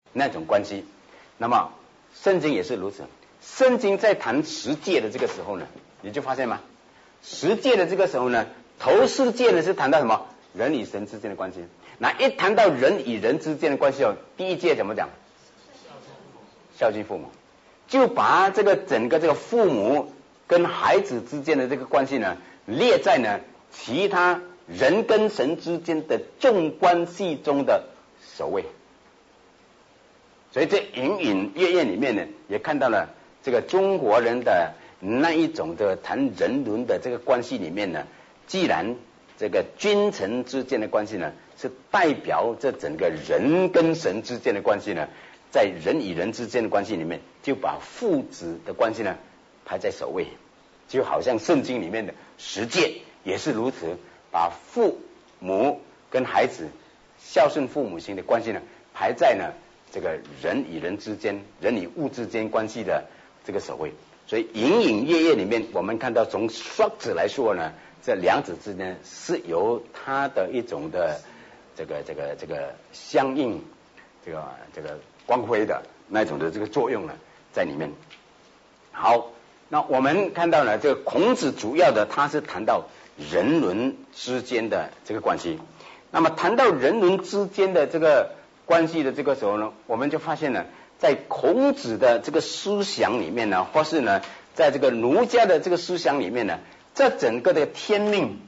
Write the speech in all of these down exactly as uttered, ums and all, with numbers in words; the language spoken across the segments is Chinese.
那种关系。那么圣经也是如此，圣经在谈十诫的这个时候呢，你就发现吗？十诫的这个时候呢，头四诫呢是谈到什么？人与神之间的关系。那一谈到人与人之间的关系哦，第一诫怎么讲？孝敬父母，就把这个整个这个父母跟孩子之间的这个关系呢，列在呢其他人跟神之间的重关系中的首位。所以这隐隐约约里面呢，也看到了这个中国人的那一种的谈人伦的这个关系里面呢，既然这个君臣之间的关系呢，是代表这整个人跟神之间的关系呢，在人与人之间的关系里面，就把父子的关系呢排在首位，就好像圣经里面的十诫也是如此，把父母跟孩子孝顺父母亲的关系呢排在呢这个人与人之间、人与物之间关系的这个首位。所以隐隐约约里面，我们看到从双子来说呢，这两者之间是由它的一种的这个这个这个相应这个这个光辉的那种的这个作用呢在里面。好，那我们看到呢，这个孔子主要的他是谈到人伦之间的这个关系。那么谈到人伦之间的这个关系的这个时候呢，我们就发现呢，在孔子的这个思想里面呢，或是呢，在这个儒家的这个思想里面呢，这整个的天命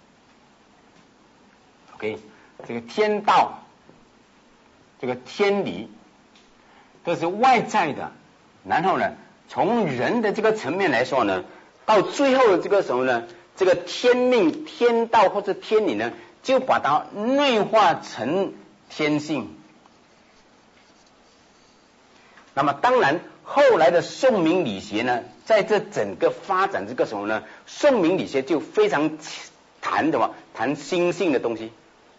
，OK， 这个天道，这个天理，都是外在的。然后呢，从人的这个层面来说呢，到最后的这个时候呢，这个天命、天道或者天理呢，就把它内化成天性。那么当然后来的宋明理学呢，在这整个发展这个时候呢，宋明理学就非常谈什么？谈心性的东西。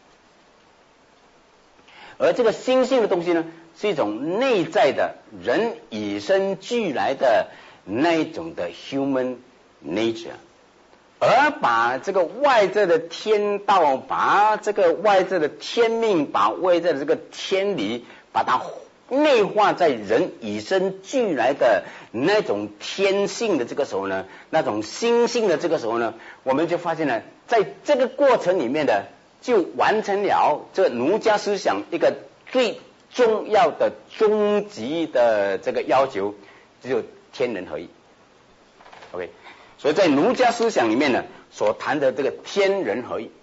而这个心性的东西呢，是一种内在的人与生俱来的那一种的 human nature， 而把这个外在的天道，把这个外在的天命，把外在的这个天理，把它内化在人与生俱来的那种天性的这个时候呢，那种心性的这个时候呢，我们就发现呢，在这个过程里面的，就完成了这儒家思想一个最重要的终极的这个要求，就是天人合一。OK， 所以在儒家思想里面呢，所谈的这个天人合一，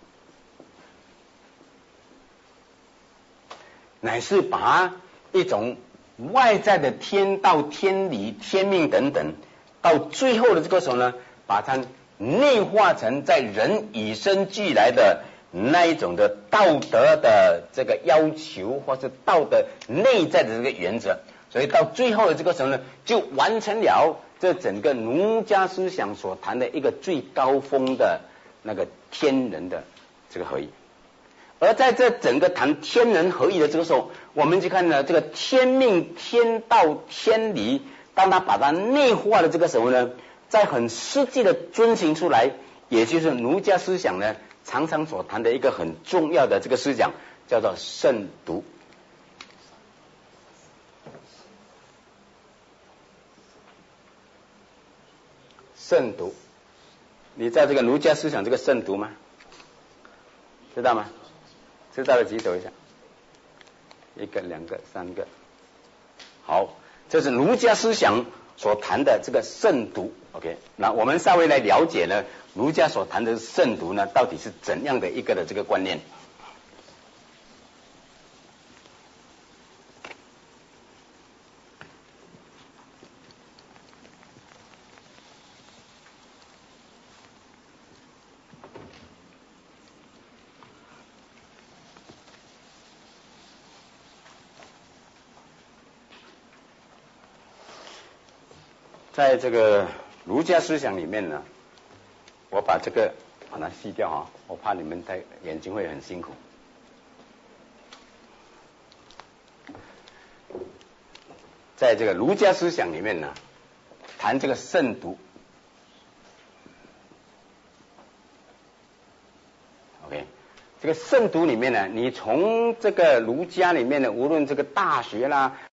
乃是把一种外在的天道、天理、天命等等，到最后的这个时候呢，把它内化成在人与生俱来的那一种的道德的这个要求，或是道德内在的这个原则。所以到最后的这个时候呢，就完成了这整个儒家思想所谈的一个最高峰的那个天人的这个合一。而在这整个谈天人合一的这个时候，我们就看到这个天命、天道、天理，当他把它内化的这个时候呢，在很实际的遵行出来，也就是儒家思想呢常常所谈的一个很重要的这个思想，叫做慎独。慎独，你知道这个儒家思想这个慎独吗？知道吗？知道的举手一下，一个、两个、三个。好，这是儒家思想所谈的这个慎独。OK， 那我们稍微来了解呢，儒家所谈的慎独呢，到底是怎样的一个的这个观念？在这个儒家思想里面呢，我把这个把它吸掉啊，我怕你们戴眼睛会很辛苦。在这个儒家思想里面呢，谈这个慎独。OK， 这这个圣读里面呢，你从这个儒家里面呢，无论这个大学啦。